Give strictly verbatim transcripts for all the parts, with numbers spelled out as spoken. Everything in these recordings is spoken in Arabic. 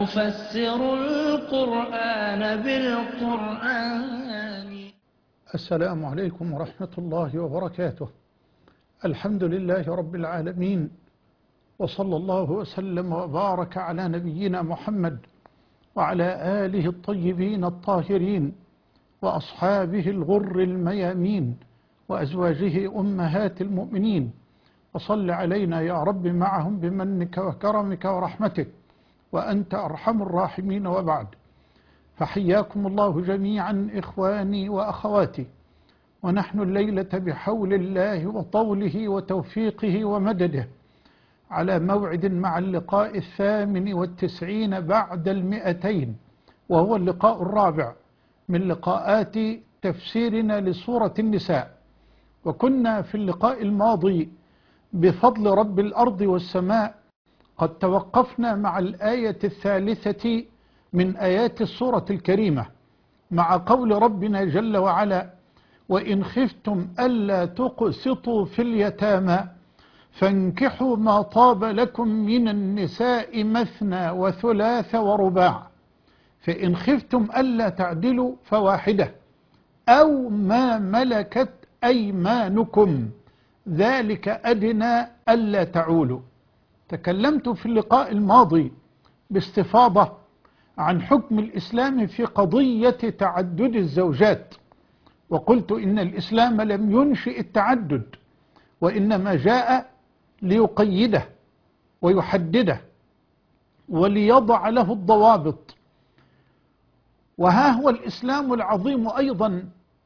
نفسر القرآن بالقرآن. السلام عليكم ورحمة الله وبركاته. الحمد لله رب العالمين، وصلى الله وسلم وبارك على نبينا محمد وعلى آله الطيبين الطاهرين وأصحابه الغر الميامين وأزواجه أمهات المؤمنين، وصل علينا يا رب معهم بمنك وكرمك ورحمتك وأنت أرحم الراحمين. وبعد، فحياكم الله جميعا إخواني وأخواتي، ونحن الليلة بحول الله وطوله وتوفيقه ومدده على موعد مع اللقاء الثامن والتسعين بعد المئتين، وهو اللقاء الرابع من لقاءات تفسيرنا لسورة النساء. وكنا في اللقاء الماضي بفضل رب الأرض والسماء قد توقفنا مع الآية الثالثة من آيات السورة الكريمة، مع قول ربنا جل وعلا: وإن خفتم ألا تقسطوا في اليتامى فانكحوا ما طاب لكم من النساء مثنى وثلاث ورباع، فإن خفتم ألا تعدلوا فواحدة أو ما ملكت أيمانكم ذلك أدنى ألا تعولوا. تكلمت في اللقاء الماضي باستفاضة عن حكم الإسلام في قضية تعدد الزوجات، وقلت إن الإسلام لم ينشئ التعدد، وإنما جاء ليقيده ويحدده وليضع له الضوابط. وها هو الإسلام العظيم أيضا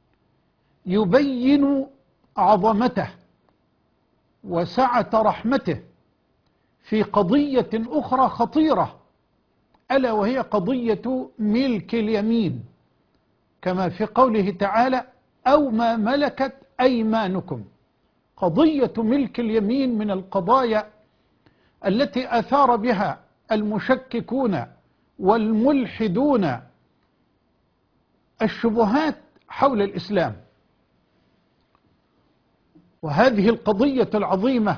يبين عظمته وسعة رحمته في قضية أخرى خطيرة، ألا وهي قضية ملك اليمين، كما في قوله تعالى: أو ما ملكت أيمانكم. قضية ملك اليمين من القضايا التي أثار بها المشككون والملحدون الشبهات حول الإسلام. وهذه القضية العظيمة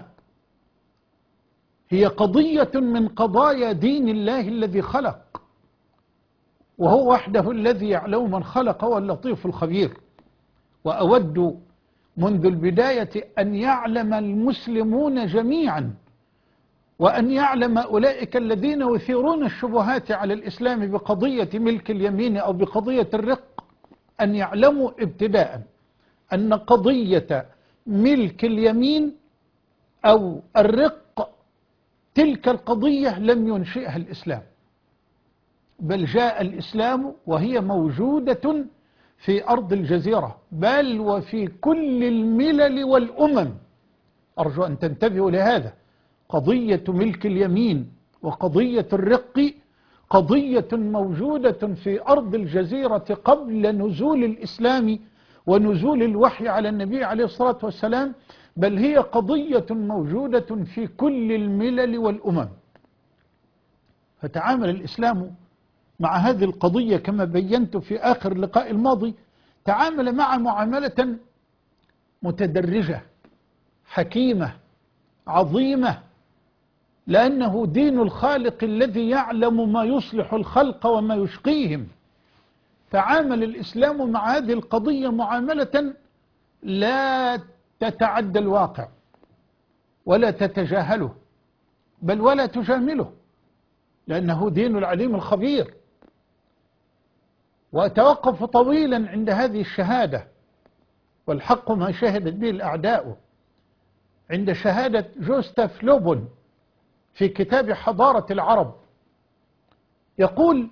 هي قضية من قضايا دين الله الذي خلق، وهو وحده الذي يعلم من خلق واللطيف الخبير. وأود منذ البداية أن يعلم المسلمون جميعا، وأن يعلم أولئك الذين يثيرون الشبهات على الإسلام بقضية ملك اليمين أو بقضية الرق، أن يعلموا ابتداء أن قضية ملك اليمين أو الرق تلك القضية لم ينشئها الإسلام، بل جاء الإسلام وهي موجودة في أرض الجزيرة، بل وفي كل الملل والأمم. أرجو أن تنتبهوا لهذا. قضية ملك اليمين وقضية الرق قضية موجودة في أرض الجزيرة قبل نزول الإسلام ونزول الوحي على النبي عليه الصلاة والسلام، بل هي قضية موجودة في كل الملل والأمم. فتعامل الإسلام مع هذه القضية كما بينت في آخر اللقاء الماضي، تعامل مع معاملة متدرجة حكيمة عظيمة، لأنه دين الخالق الذي يعلم ما يصلح الخلق وما يشقيهم. تعامل الإسلام مع هذه القضية معاملة لا تتعدى الواقع ولا تتجاهله، بل ولا تجامله، لأنه دين العليم الخبير. وأتوقف طويلا عند هذه الشهادة، والحق ما شهدت به الأعداء، عند شهادة جوستاف لوبون في كتاب حضارة العرب. يقول: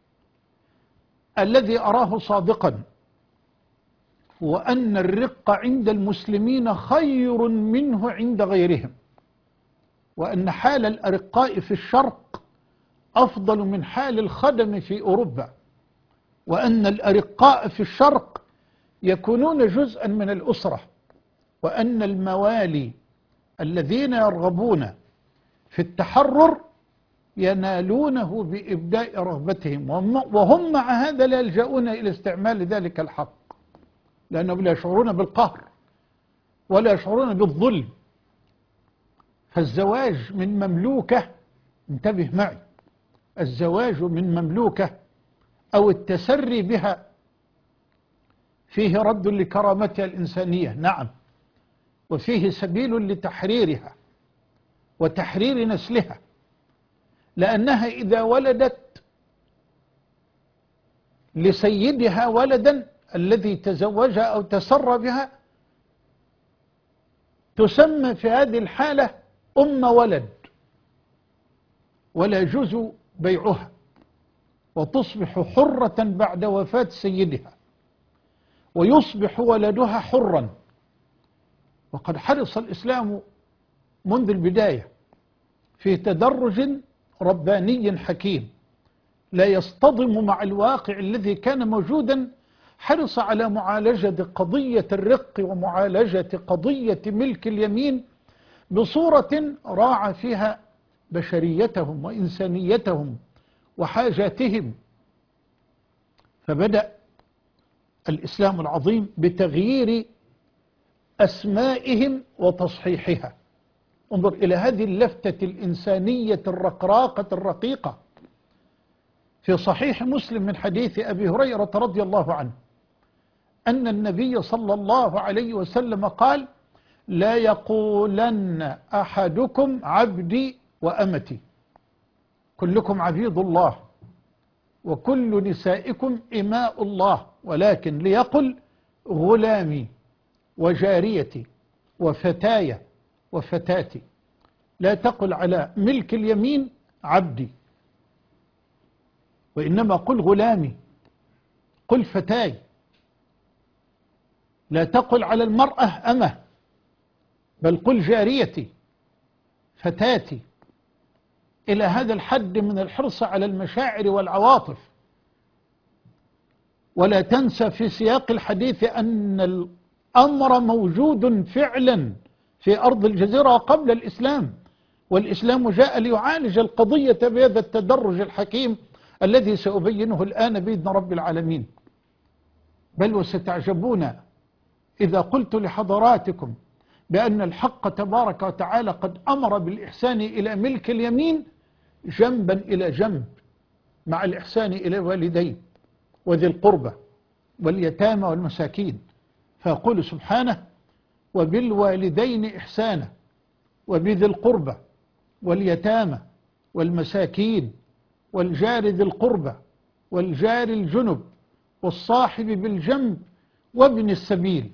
الذي أراه صادقا هو أن الرق عند المسلمين خير منه عند غيرهم، وأن حال الأرقاء في الشرق أفضل من حال الخدم في أوروبا، وأن الأرقاء في الشرق يكونون جزءا من الأسرة، وأن الموالي الذين يرغبون في التحرر ينالونه بإبداء رغبتهم، وهم مع هذا لا يلجؤون إلى استعمال ذلك الحق، لأنهم لا يشعرون بالقهر ولا يشعرون بالظلم. فالزواج من مملوكة، انتبه معي، الزواج من مملوكة أو التسري بها فيه رد لكرامتها الإنسانية، نعم، وفيه سبيل لتحريرها وتحرير نسلها، لأنها إذا ولدت لسيدها ولدا الذي تزوجها أو تسرى بها تسمى في هذه الحالة أم ولد، ولا يجوز بيعها، وتصبح حرة بعد وفاة سيدها، ويصبح ولدها حرا. وقد حرص الإسلام منذ البداية في تدرج رباني حكيم لا يصطدم مع الواقع الذي كان موجودا. حرص على معالجة قضية الرق ومعالجة قضية ملك اليمين بصورة راعى فيها بشريتهم وإنسانيتهم وحاجاتهم. فبدأ الإسلام العظيم بتغيير أسمائهم وتصحيحها. انظر إلى هذه اللفتة الإنسانية الرقراقة الرقيقة في صحيح مسلم من حديث أبي هريرة رضي الله عنه أن النبي صلى الله عليه وسلم قال: لا يقولن أحدكم عبدي وأمتي، كلكم عبيد الله وكل نسائكم إماء الله، ولكن ليقل غلامي وجاريتي وفتاي وفتاتي. لا تقل على ملك اليمين عبدي، وإنما قل غلامي، قل فتاي. لا تقل على المرأة أمه، بل قل جاريتي فتاتي. إلى هذا الحد من الحرص على المشاعر والعواطف. ولا تنسى في سياق الحديث أن الأمر موجود فعلا في أرض الجزيرة قبل الإسلام، والإسلام جاء ليعالج القضية بهذا التدرج الحكيم الذي سأبينه الآن بإذن رب العالمين. بل وستعجبون إذا قلت لحضراتكم بأن الحق تبارك وتعالى قد أمر بالإحسان إلى ملك اليمين جنبا إلى جنب مع الإحسان إلى الوالدين وذي القربى واليتامى والمساكين، فيقول سبحانه: وبالوالدين إحسانا وبذي القربى واليتامى والمساكين والجار ذي القربى والجار الجنب والصاحب بالجنب وابن السبيل.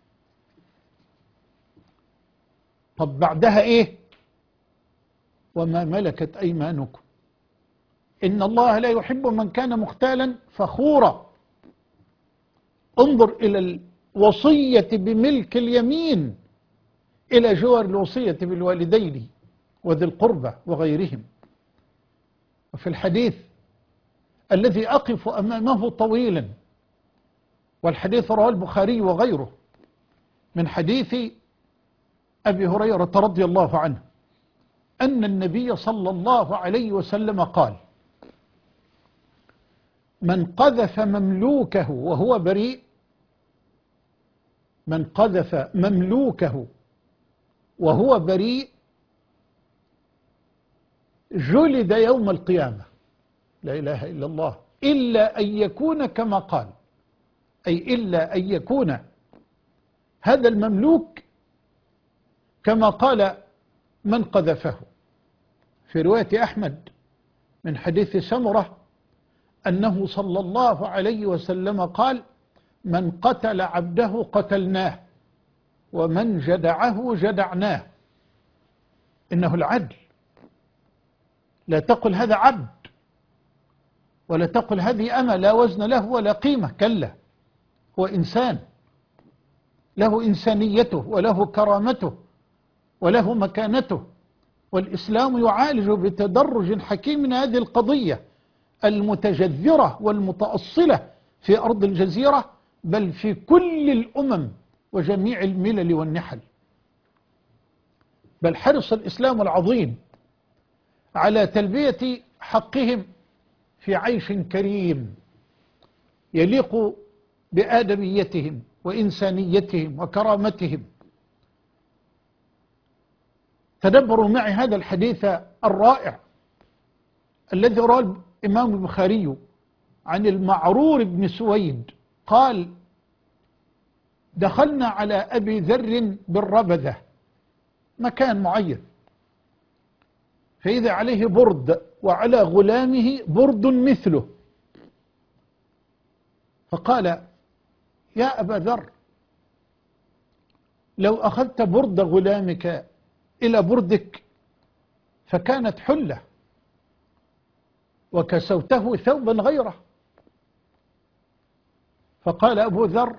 طب بعدها إيه؟ وما ملكت أيمانكم إن الله لا يحب من كان مختالا فخورا. انظر إلى الوصية بملك اليمين إلى جوار الوصية بالوالدين وذي القربى وغيرهم. وفي الحديث الذي أقف أمامه طويلا، والحديث رواه البخاري وغيره، من حديث أبي هريرة رضي الله عنه أن النبي صلى الله عليه وسلم قال: من قذف مملوكه وهو بريء من قذف مملوكه وهو بريء جلد يوم القيامة. لا إله إلا الله. إلا أن يكون كما قال، أي إلا أن يكون هذا المملوك كما قال من قذفه. في رواية أحمد من حديث سمرة أنه صلى الله عليه وسلم قال: من قتل عبده قتلناه ومن جدعه جدعناه. إنه العدل. لا تقل هذا عبد، ولا تقل هذه أمة لا وزن له ولا قيمة، كلا، هو إنسان له إنسانيته وله كرامته وله مكانته. والإسلام يعالج بتدرج حكيم هذه القضية المتجذرة والمتأصلة في أرض الجزيرة، بل في كل الأمم وجميع الملل والنحل. بل حرص الإسلام العظيم على تلبية حقهم في عيش كريم يليق بآدميتهم وإنسانيتهم وكرامتهم. تدبروا معي هذا الحديث الرائع الذي رواه الإمام البخاري عن المعرور بن سويد قال: دخلنا على أبي ذر بالربذة، مكان معين، فإذا عليه برد وعلى غلامه برد مثله، فقال: يا أبا ذر، لو أخذت برد غلامك إلى بردك فكانت حلة وكسوته ثوبا غيره. فقال أبو ذر: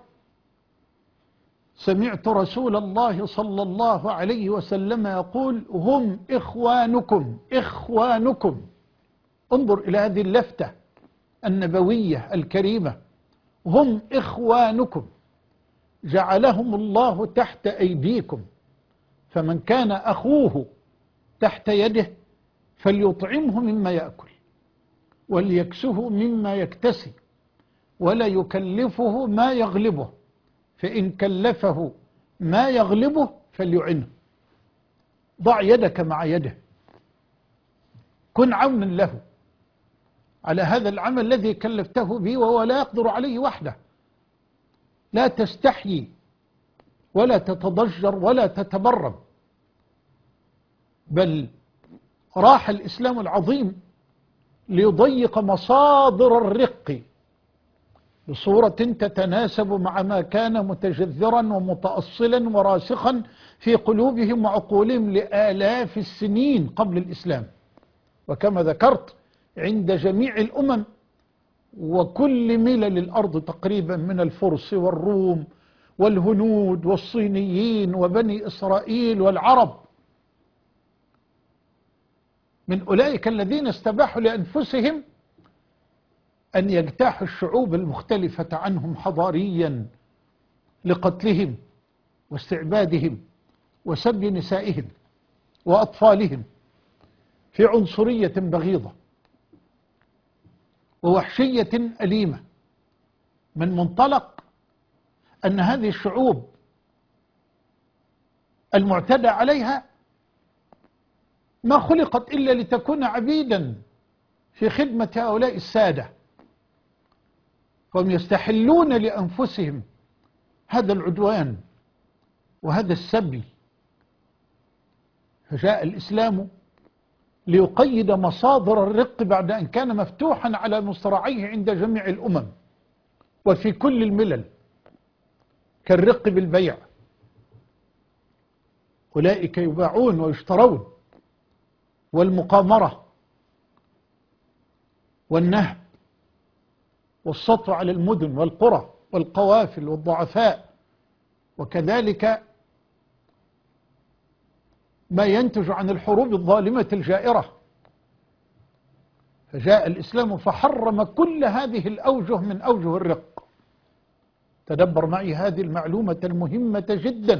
سمعت رسول الله صلى الله عليه وسلم يقول: هم إخوانكم إخوانكم. انظر إلى هذه اللفتة النبوية الكريمة، هم إخوانكم جعلهم الله تحت أيديكم، فمن كان أخوه تحت يده فليطعمه مما يأكل وليكسه مما يكتسي ولا يكلفه ما يغلبه، فإن كلفه ما يغلبه فليعنه. ضع يدك مع يده، كن عونا له على هذا العمل الذي كلفته به وهو لا يقدر عليه وحده. لا تستحيي ولا تتضجر ولا تتبرم، بل راح الإسلام العظيم ليضيق مصادر الرق بصورة تتناسب مع ما كان متجذرا ومتأصلا وراسخا في قلوبهم وعقولهم لآلاف السنين قبل الإسلام. وكما ذكرت عند جميع الأمم وكل ملل الأرض تقريبا، من الفرس والروم والهنود والصينيين وبني إسرائيل والعرب، من أولئك الذين استباحوا لأنفسهم أن يجتاحوا الشعوب المختلفة عنهم حضاريا لقتلهم واستعبادهم وسبي نسائهم وأطفالهم في عنصرية بغيضة ووحشية أليمة، من منطلق أن هذه الشعوب المعتدى عليها ما خلقت إلا لتكون عبيدا في خدمة هؤلاء السادة، فهم يستحلون لأنفسهم هذا العدوان وهذا السبي. فجاء الإسلام ليقيد مصادر الرق بعد أن كان مفتوحا على مصراعيه عند جميع الأمم وفي كل الملل، كالرق بالبيع. أولئك يباعون ويشترون، والمقامرة والنهب والسطو على المدن والقرى والقوافل والضعفاء، وكذلك ما ينتج عن الحروب الظالمة الجائرة. فجاء الإسلام فحرم كل هذه الأوجه من أوجه الرق. تدبر معي هذه المعلومة المهمة جدا.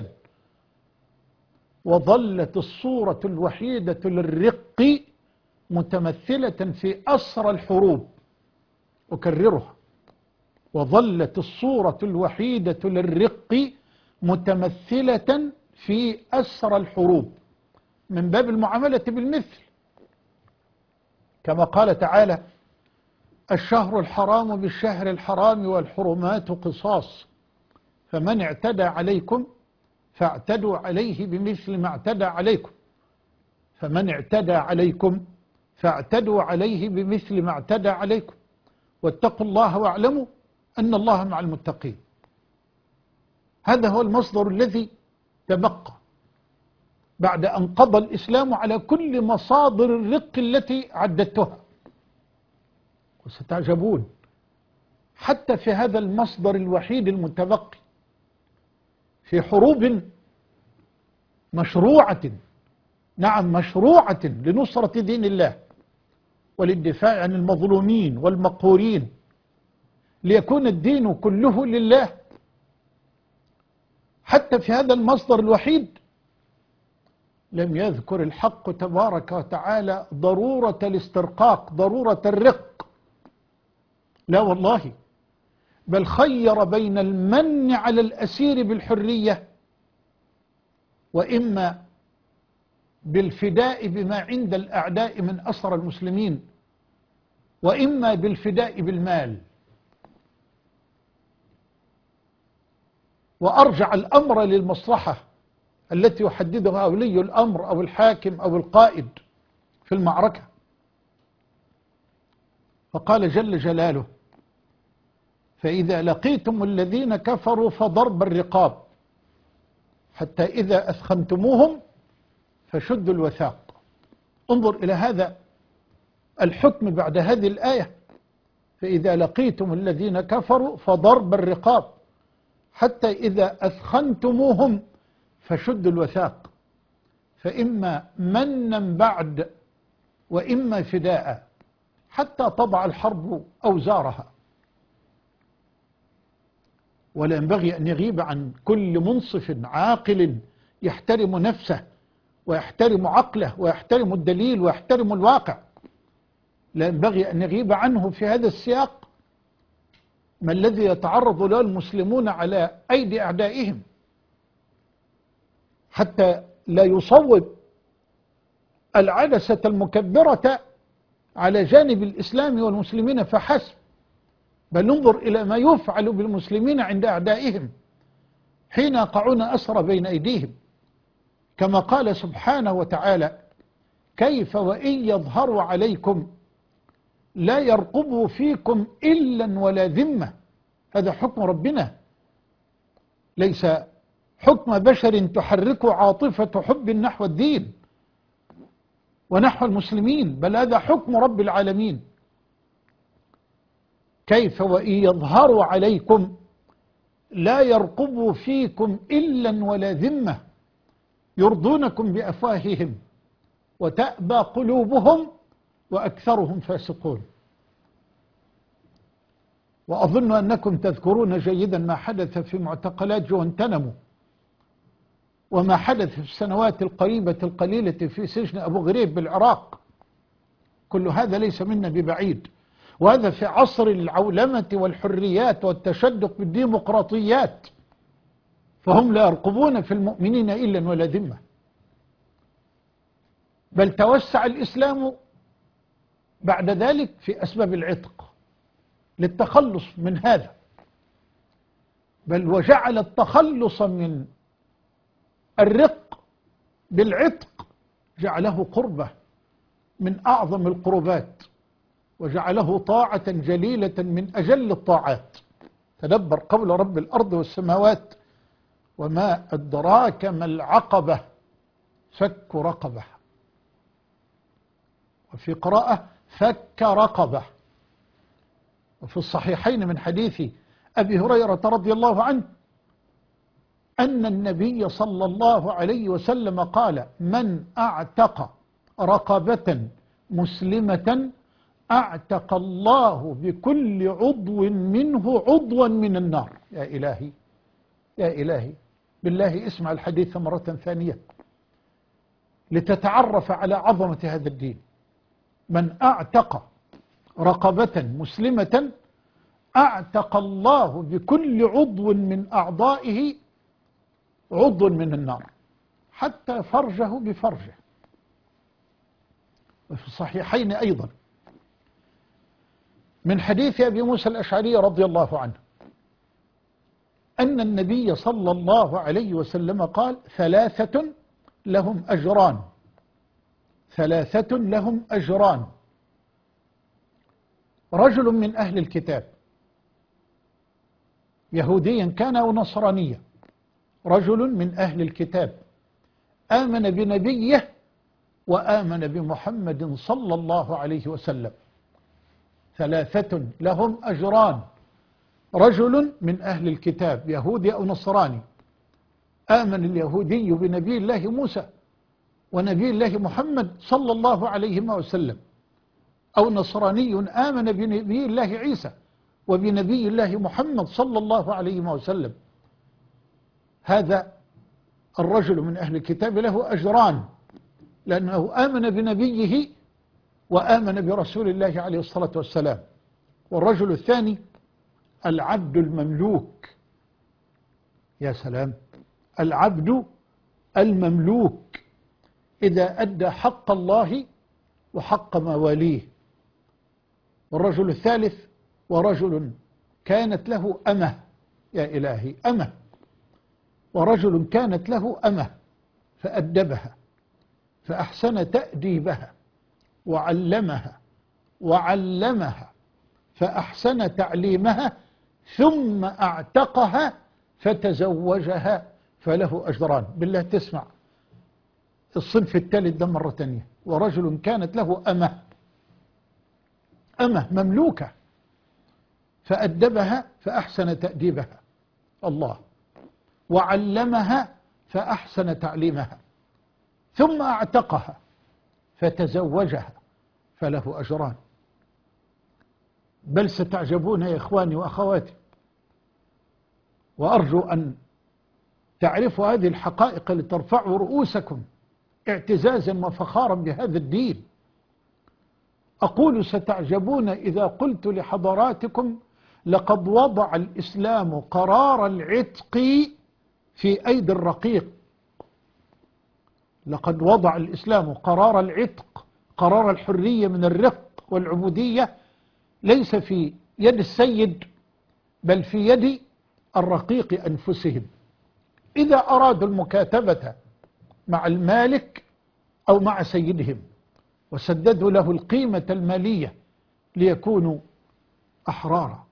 وظلت الصورة الوحيدة للرق متمثلة في أسرى الحروب. أكررها: وظلت الصورة الوحيدة للرق متمثلة في أسرى الحروب، من باب المعاملة بالمثل، كما قال تعالى: الشهر الحرام بالشهر الحرام والحرمات قصاص، فمن اعتدى عليكم فاعتدوا عليه بمثل ما اعتدى عليكم، فمن اعتدى عليكم فاعتدوا عليه بمثل ما اعتدى عليكم، واتقوا الله واعلموا أن الله مع المتقين. هذا هو المصدر الذي تبقى بعد أن قضى الإسلام على كل مصادر الرق التي عددتها. وستعجبون حتى في هذا المصدر الوحيد المتبقي، في حروب مشروعة، نعم مشروعة، لنصرة دين الله وللدفاع عن المظلومين والمقهورين، ليكون الدين كله لله. حتى في هذا المصدر الوحيد لم يذكر الحق تبارك وتعالى ضرورة الاسترقاق، ضرورة الرق، لا والله، بل خير بين المن على الأسير بالحرية وإما بالفداء بما عند الأعداء من أسر المسلمين وإما بالفداء بالمال. وأرجع الأمر للمصلحة التي يحددها ولي الأمر أو الحاكم أو القائد في المعركة. فقال جل جلاله: فإذا لقيتم الذين كفروا فضرب الرقاب حتى إذا أثخنتموهم فشدوا الوثاق. انظر إلى هذا الحكم بعد هذه الآية: فإذا لقيتم الذين كفروا فضرب الرقاب حتى إذا أثخنتموهم فشدوا الوثاق، فإما منا بعد وإما فداء حتى تضع الحرب أوزارها. ولا ينبغي أن يغيب عن كل منصف عاقل يحترم نفسه ويحترم عقله ويحترم الدليل ويحترم الواقع، لا ينبغي أن يغيب عنه في هذا السياق ما الذي يتعرض له المسلمون على أيدي أعدائهم، حتى لا يصوب العدسة المكبرة على جانب الإسلام والمسلمين فحسب، بل ننظر إلى ما يفعل بالمسلمين عند أعدائهم حين يقعون أسرى بين أيديهم، كما قال سبحانه وتعالى: كيف وإن يظهروا عليكم لا يرقبوا فيكم إلا ولا ذمة. هذا حكم ربنا، ليس حكم بشر تحرك عاطفة حب نحو الدين ونحو المسلمين، بل هذا حكم رب العالمين. كيف وإن يظهروا عليكم لا يرقبوا فيكم إلا ولا ذمة يرضونكم بأفواههم وتأبى قلوبهم وأكثرهم فاسقون. وأظن أنكم تذكرون جيدا ما حدث في معتقلات جوانتنامو وما حدث في السنوات القريبة القليلة في سجن أبو غريب بالعراق. كل هذا ليس منا ببعيد، وهذا في عصر العولمة والحريات والتشدق بالديمقراطيات، فهم لا يرقبون في المؤمنين إلا ولا ذمة. بل توسع الإسلام بعد ذلك في أسباب العتق للتخلص من هذا، بل وجعل التخلص من الرق بالعتق جعله قربة من أعظم القربات، وجعله طاعة جليلة من أجل الطاعات. تدبر قول رب الأرض والسماوات: وما أدراك ما العقبة فك رقبة، وفي قراءة فك رقبة. وفي الصحيحين من حديث أبي هريرة رضي الله عنه أن النبي صلى الله عليه وسلم قال: من أعتق رقبة مسلمة أعتق الله بكل عضو منه عضوا من النار. يا إلهي يا إلهي، بالله اسمع الحديث مرة ثانية لتتعرف على عظمة هذا الدين. من أعتق رقبة مسلمة أعتق الله بكل عضو من أعضائه عضو من النار، حتى فرجه بفرجه. وفي الصحيحين أيضا من حديث أبي موسى الأشعري رضي الله عنه أن النبي صلى الله عليه وسلم قال: ثلاثة لهم أجران، ثلاثة لهم أجران: رجل من أهل الكتاب يهوديا كان أو نصرانيا، رجل من أهل الكتاب آمن بنبيه وآمن بمحمد صلى الله عليه وسلم. ثلاثة لهم أجران: رجل من أهل الكتاب يهودي أو نصراني، آمن اليهودي بنبي الله موسى ونبي الله محمد صلى الله عليه وسلم، أو نصراني آمن بنبي الله عيسى وبنبي الله محمد صلى الله عليه وسلم. هذا الرجل من أهل الكتاب له أجران، لأنه آمن بنبيه وآمن برسول الله عليه الصلاة والسلام. والرجل الثاني العبد المملوك. يا سلام، العبد المملوك إذا أدى حق الله وحق مواليه والرجل الثالث ورجل كانت له أمة، يا إلهي أمة، ورجل كانت له أمة فأدبها فأحسن تأديبها وعلمها وعلمها فأحسن تعليمها ثم أعتقها فتزوجها فله أجران. بالله تسمع الصنف الثالث ده مرة تانية، ورجل كانت له أمة، أمة مملوكة فأدبها فأحسن تأديبها الله، وعلمها فأحسن تعليمها ثم أعتقها فتزوجها فله أجران. بل ستعجبون يا إخواني وأخواتي، وأرجو أن تعرفوا هذه الحقائق لترفعوا رؤوسكم اعتزازا وفخارا بهذا الدين. أقول ستعجبون إذا قلت لحضراتكم لقد وضع الإسلام قرار العتق في أيدي الرقيق. لقد وضع الإسلام قرار العتق، قرار الحرية من الرق والعبودية، ليس في يد السيد بل في يد الرقيق أنفسهم. إذا أرادوا المكاتبة مع المالك أو مع سيدهم وسددوا له القيمة المالية ليكونوا أحرارا.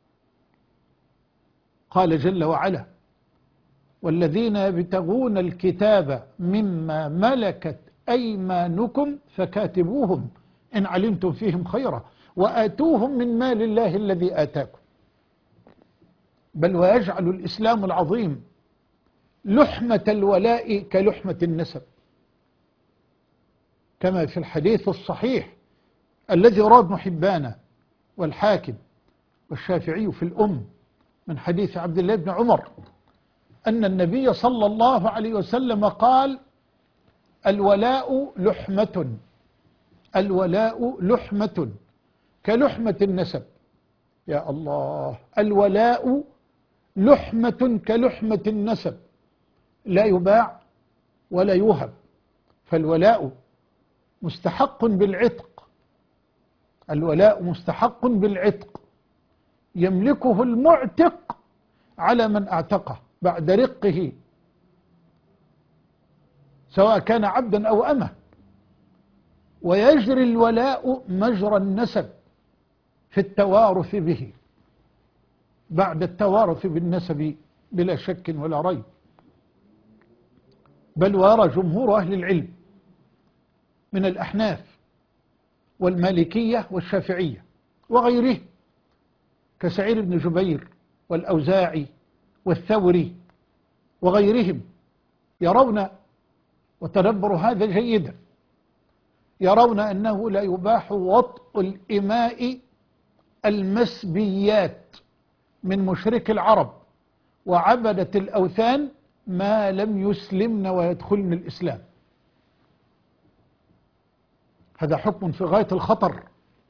قال جل وعلا: والذين يبتغون الكتاب مما ملكت أيمانكم فكاتبوهم إن علمتم فيهم خيرا وآتوهم من مال الله الذي آتاكم. بل ويجعل الإسلام العظيم لحمة الولاء كلحمة النسب، كما في الحديث الصحيح الذي رواه ابن حبان والحاكم والشافعي في الأم من حديث عبد الله بن عمر أن النبي صلى الله عليه وسلم قال: الولاء لحمة، الولاء لحمة كلحمة النسب. يا الله، الولاء لحمة كلحمة النسب، لا يباع ولا يوهب. فالولاء مستحق بالعتق، الولاء مستحق بالعتق، يملكه المعتق على من اعتقه بعد رقه، سواء كان عبدا أو أمة. ويجري الولاء مجرى النسب في التوارث به بعد التوارث بالنسب بلا شك ولا ريب. بل ويرى جمهور أهل العلم من الأحناف والمالكية والشافعية وغيره كسعيد بن جبير والأوزاعي والثوري وغيرهم، يرون، وتدبروا هذا جيدا، يرون أنه لا يباح وطء الإماء المسبيات من مشرك العرب وعبدة الأوثان ما لم يسلمن ويدخلن الإسلام. هذا حكم في غاية الخطر.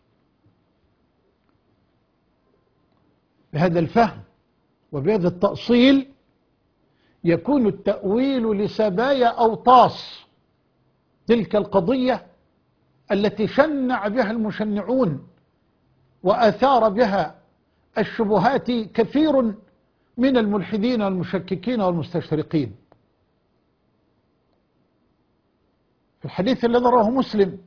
بهذا الفهم وبهذا التأصيل يكون التأويل لسبايا أوطاس تلك القضية التي شنع بها المشنعون وأثار بها الشبهات كثير من الملحدين والمشككين والمستشرقين. في الحديث الذي رواه مسلم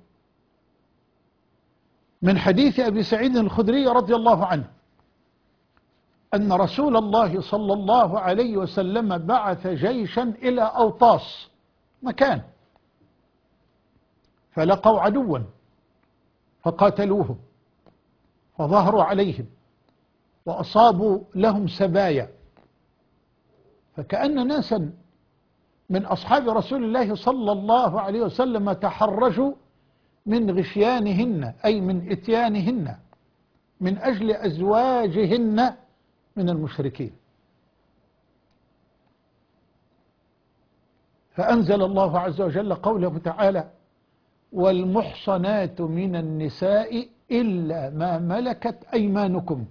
من حديث أبي سعيد الخدري رضي الله عنه أن رسول الله صلى الله عليه وسلم بعث جيشا إلى أوطاس مكان، فلقوا عدوا فقاتلوهم فظهروا عليهم وأصابوا لهم سبايا، فكأن ناسا من أصحاب رسول الله صلى الله عليه وسلم تحرجوا من غشيانهن، أي من إتيانهن من أجل أزواجهن من المشركين. فأنزل الله عز وجل قوله تعالى: والمحصنات من النساء إلا ما ملكت أيمانكم،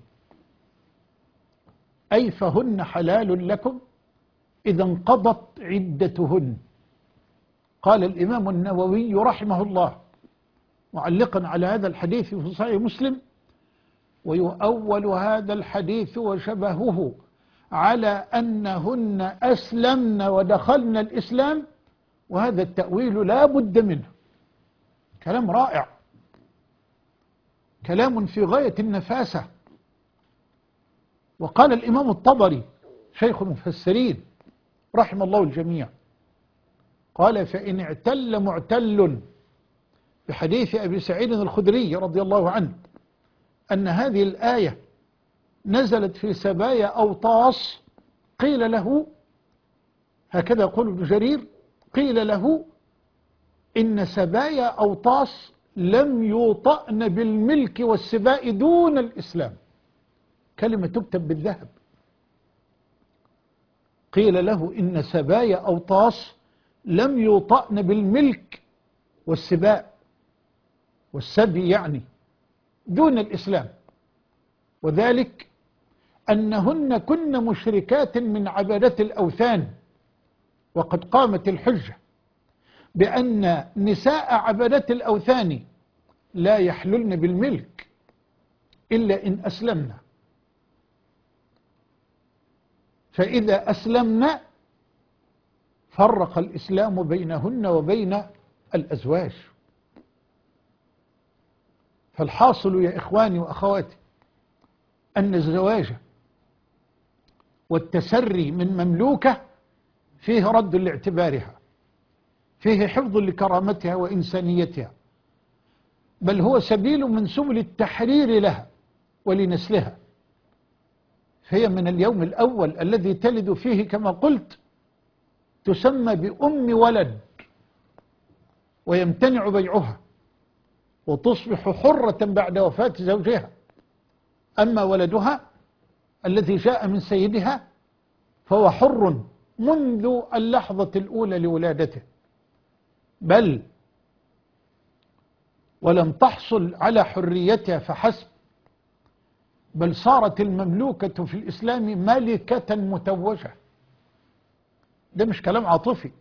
أي فهن حلال لكم إذا انقضت عدتهن. قال الإمام النووي رحمه الله معلقا على هذا الحديث في صحيح مسلم: ويؤول هذا الحديث وشبهه على أنهن أسلمن ودخلن الإسلام، وهذا التأويل لا بد منه. كلام رائع، كلام في غاية النفاسة. وقال الإمام الطبري شيخ المفسرين رحم الله الجميع، قال: فإن اعتل معتل بحديث أبي سعيد الخدري رضي الله عنه أن هذه الآية نزلت في سبايا أوطاس، قيل له، هكذا يقول ابن جرير، قيل له إن سبايا أوطاس لم يوطأن بالملك والسباء دون الإسلام، كلمة تكتب بالذهب. قيل له إن سبايا أوطاس لم يوطأن بالملك والسباء والسبي يعني دون الإسلام، وذلك أنهن كن مشركات من عبادة الأوثان. وقد قامت الحجة بأن نساء عبادة الأوثان لا يحللن بالملك إلا إن أسلمنا، فإذا أسلمنا فرق الإسلام بينهن وبين الأزواج. فالحاصل يا إخواني وأخواتي أن الزواج والتسري من مملوكة فيه رد لاعتبارها، فيه حفظ لكرامتها وإنسانيتها، بل هو سبيل من سبل التحرير لها ولنسلها. فهي من اليوم الأول الذي تلد فيه كما قلت تسمى بأم ولد، ويمتنع بيعها، وتصبح حرة بعد وفاة زوجها. أما ولدها الذي جاء من سيدها فهو حر منذ اللحظة الأولى لولادته، بل ولم تحصل على حريتها فحسب، بل صارت المملوكة في الإسلام ملكة متوجة. ده مش كلام عاطفي،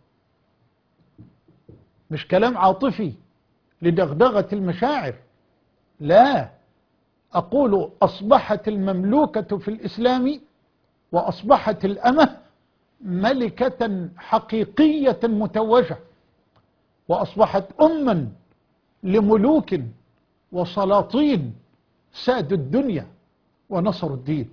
مش كلام عاطفي لدغدغة المشاعر، لا، أقول أصبحت المملوكة في الإسلام وأصبحت الأمة ملكة حقيقية متوجة، وأصبحت أما لملوك وسلاطين سادوا الدنيا ونصروا الدين.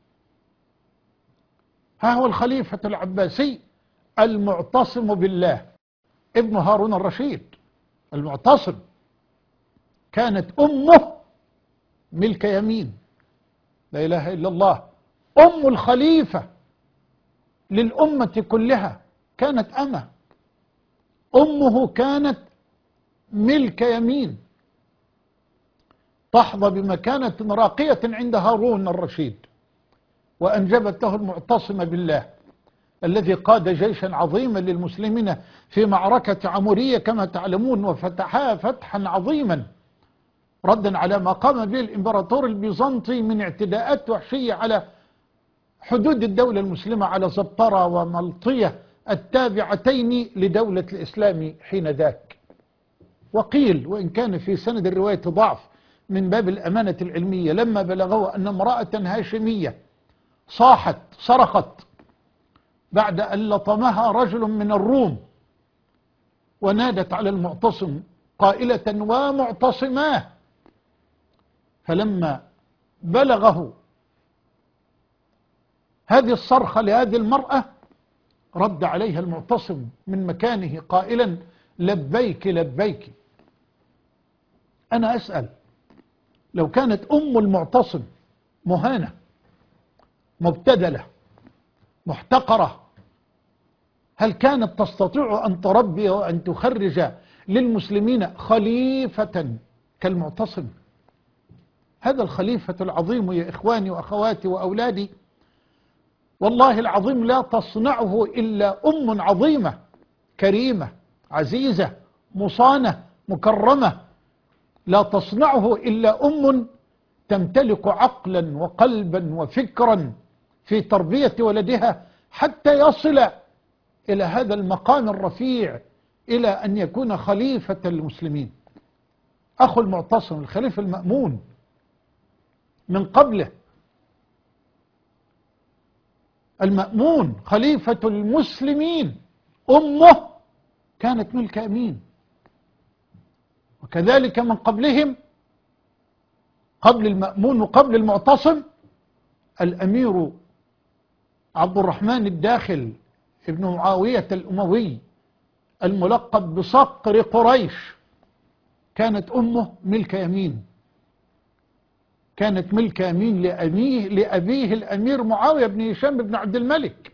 ها هو الخليفة العباسي المعتصم بالله ابن هارون الرشيد المعتصم، كانت أمه ملك يمين، لا إله إلا الله، أم الخليفة للأمة كلها كانت أمة، أمه كانت ملك يمين، تحظى بمكانة راقية عند هارون الرشيد، وأنجبت له المعتصم بالله الذي قاد جيشا عظيما للمسلمين في معركة عمورية كما تعلمون، وفتحها فتحا عظيما ردا على ما قام به الإمبراطور البيزنطي من اعتداءات وحشية على حدود الدولة المسلمة، على زبطرة وملطية التابعتين لدولة الإسلام حين ذاك. وقيل، وإن كان في سند الرواية ضعف من باب الأمانة العلمية، لما بلغوا أن امرأة هاشمية صاحت صرخت بعد أن لطمها رجل من الروم، ونادت على المعتصم قائلة: ومعتصماه. فلما بلغه هذه الصرخة لهذه المرأة رد عليها المعتصم من مكانه قائلا: لبيك لبيك. أنا أسأل، لو كانت أم المعتصم مهانة مبتدلة محتقرة، هل كانت تستطيع أن تربي وأن تخرج للمسلمين خليفة كالمعتصم؟ هذا الخليفة العظيم يا إخواني وأخواتي وأولادي، والله العظيم لا تصنعه إلا أم عظيمة كريمة عزيزة مصانة مكرمة، لا تصنعه إلا أم تمتلك عقلا وقلبا وفكرا في تربية ولدها حتى يصل إلى هذا المقام الرفيع، إلى أن يكون خليفة المسلمين. أخو المعتصم الخليفة المأمون من قبله. المأمون خليفة المسلمين أمه كانت ملك أمين، وكذلك من قبلهم قبل المأمون وقبل المعتصم الأمير عبد الرحمن الداخل ابن معاوية الأموي الملقب بصقر قريش كانت أمه ملك يمين، كانت ملك يمين لأبيه, لأبيه الأمير معاوية بن هشام بن عبد الملك.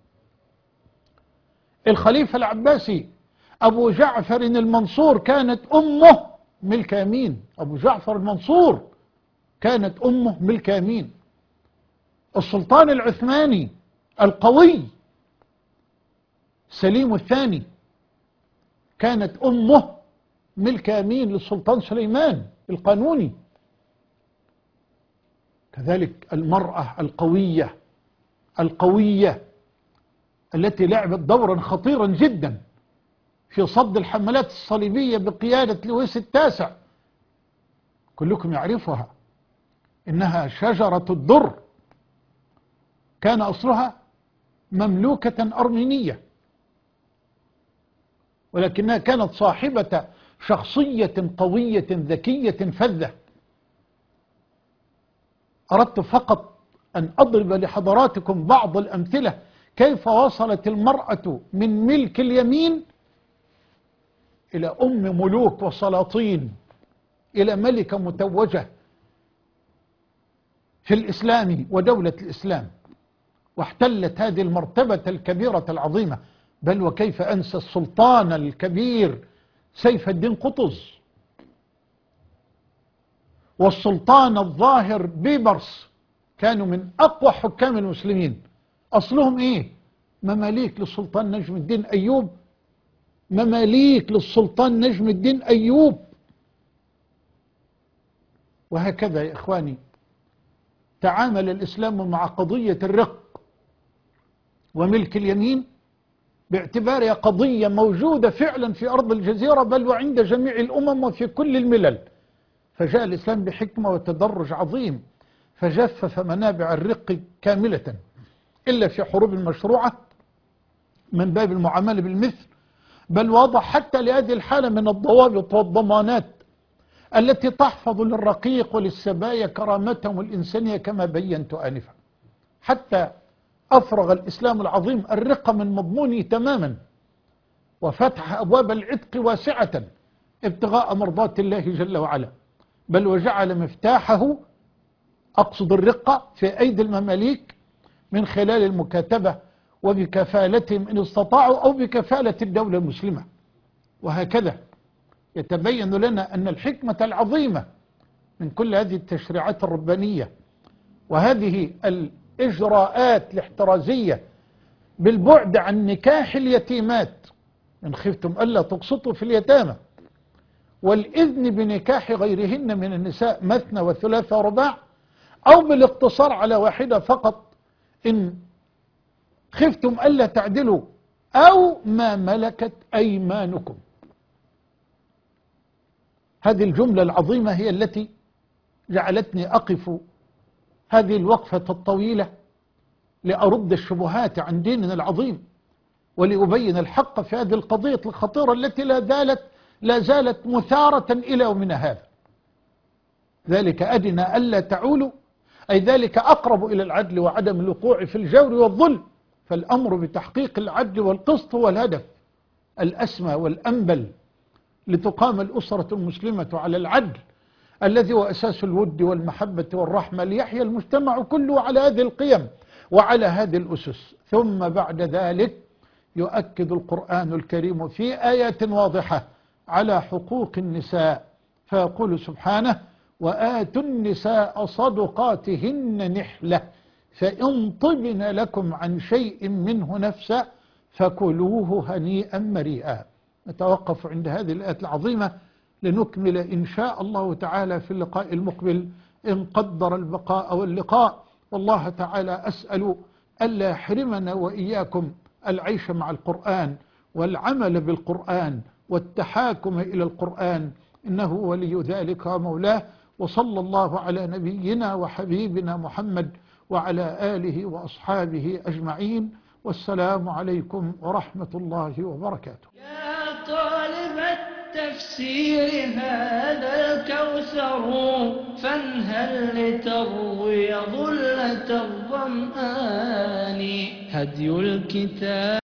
الخليفة العباسي أبو جعفر المنصور كانت أمه ملك يمين، أبو جعفر المنصور كانت أمه ملك يمين. السلطان العثماني القوي سليم الثاني كانت أمه ملك يمين للسلطان سليمان القانوني. كذلك المرأة القوية القوية التي لعبت دورا خطيرا جدا في صد الحملات الصليبية بقيادة لويس التاسع، كلكم يعرفها، إنها شجرة الدر، كان أصلها مملوكة أرمينية، ولكنها كانت صاحبة شخصية قوية ذكية فذة. أردت فقط أن أضرب لحضراتكم بعض الأمثلة كيف وصلت المرأة من ملك اليمين إلى أم ملوك وسلاطين، إلى ملكة متوجة في الإسلام ودولة الإسلام، واحتلت هذه المرتبة الكبيرة العظيمة. بل وكيف أنسى السلطان الكبير سيف الدين قطز، والسلطان الظاهر بيبرس، كانوا من أقوى حكام المسلمين. أصلهم إيه؟ مماليك للسلطان نجم الدين أيوب، مماليك للسلطان نجم الدين أيوب. وهكذا يا إخواني تعامل الإسلام مع قضية الرق وملك اليمين باعتبارها قضية موجودة فعلا في أرض الجزيرة، بل وعند جميع الأمم وفي كل الملل. فجاء الإسلام بحكمة وتدرج عظيم فجفف منابع الرق كاملة، إلا في حروب المشروعة من باب المعاملة بالمثل، بل وضع حتى لهذه الحالة من الضوابط والضمانات التي تحفظ للرقيق وللسبايا كرامتهم الإنسانية كما بينت آنفا. حتى أفرغ الإسلام العظيم الرق من مضمونه تماما، وفتح أبواب العتق واسعة ابتغاء مرضات الله جل وعلا، بل وجعل مفتاحه، أقصد الرقة، في أيدي المماليك من خلال المكاتبة وبكفالتهم إن استطاعوا أو بكفالة الدولة المسلمة. وهكذا يتبين لنا أن الحكمة العظيمة من كل هذه التشريعات الربانية وهذه الإجراءات الاحترازية بالبعد عن نكاح اليتيمات، إن خفتم ألا تقسطوا في اليتامى، والإذن بنكاح غيرهن من النساء مثنى وثلاثة ورباع، أو بالاقتصار على واحدة فقط إن خفتم ألا تعدلوا، أو ما ملكت أيمانكم. هذه الجملة العظيمة هي التي جعلتني أقف هذه الوقفة الطويلة لأرد الشبهات عن ديننا العظيم، ولأبين الحق في هذه القضية الخطيرة التي لا زالت لا زالت مثارة إلى يومنا هذا. ذلك أدنى ألا تعولوا، أي ذلك أقرب إلى العدل وعدم الوقوع في الجور والظلم. فالأمر بتحقيق العدل والقسط هو الهدف الأسمى والأنبل لتقام الأسرة المسلمة على العدل الذي هو أساس الود والمحبة والرحمة، ليحيا المجتمع كله على هذه القيم وعلى هذه الأسس. ثم بعد ذلك يؤكد القرآن الكريم في آيات واضحة على حقوق النساء، فيقول سبحانه: وآتوا النساء صدقاتهن نحلة فإن طبن لكم عن شيء منه نفسا فكلوه هنيئا مريئا. نتوقف عند هذه الآيات العظيمة لنكمل إن شاء الله تعالى في اللقاء المقبل إن قدر البقاء واللقاء. والله تعالى أسأل ألا يحرمنا وإياكم العيش مع القرآن والعمل بالقرآن والتحاكم إلى القرآن، إنه ولي ذلك ومولاه. وصلى الله على نبينا وحبيبنا محمد وعلى آله وأصحابه أجمعين، والسلام عليكم ورحمة الله وبركاته. يا طالب التفسير هذا الكوثر فانهل لتروي ظلة الظمآن. هدي الكتاب